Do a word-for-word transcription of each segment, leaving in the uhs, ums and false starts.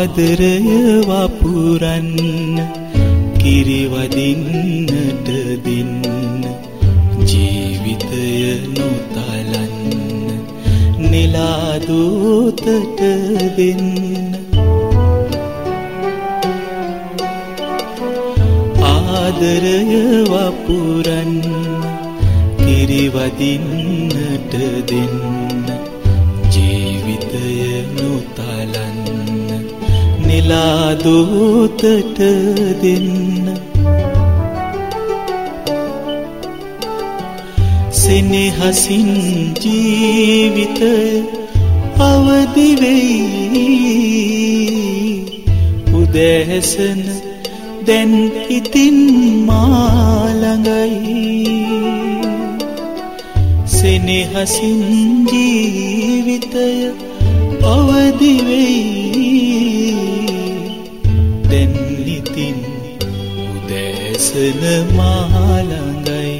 ආදරය වපුරන්න කිරිවදින්නට දෙන්න ජීවිතය නොතලන්න නෙලා දූතට දෙන්න ආදරය වපුරන්න කිරිවදින්නට දෙන්න ජීවිතය නොතලන්න නෙලා දූතට දෙන්න සෙනෙහසින් ජීවිතය අවදි වෙයි උදෑසන දැන් ඉතින් මා ළඟයි සෙනෙහසින් ජීවිතය අවදි වෙයි දැන් ඉතින් උදෑසන මා ළඟයි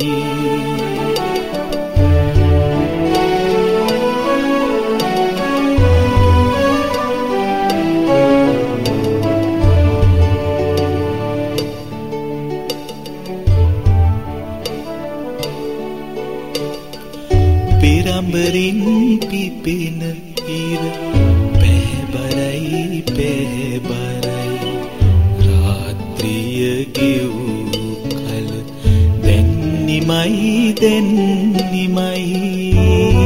පිරඹරින් පිපෙන ඉර පැහැබරයි පැහැබරයි රාත්‍රිය ගෙවූ කල දැන් නිමයි දැන් නිමයි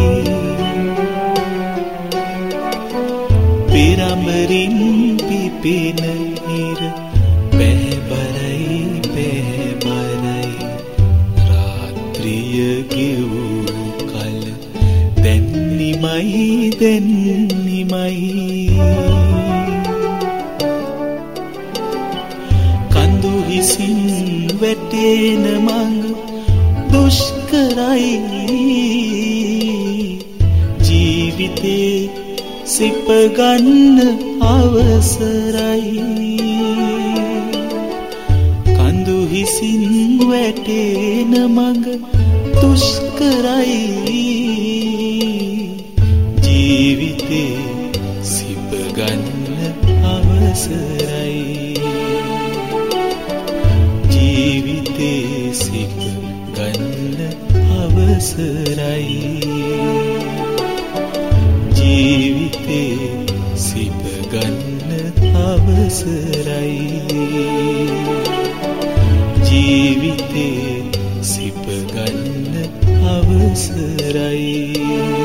පිරඹරින් පිපෙන ඉර පැහැබරයි පැහැබරයි රාත්‍රිය ගෙවූ නිමයි දැන් නිමයි කඳු හිසින් වැටෙන මඟ දුෂ්කරයි ජීවිතේ සිප ගන්න අවසරයි කඳු හිසින් වැටෙන මඟ දුෂ්කරයි ජීවිතේ සිප ගන්න අවසරයි ජීවිතේ සිප ගන්න අවසරයි ජීවිතේ සිප ගන්න අවසරයි ජීවිතේ සිප ගන්න අවසරයි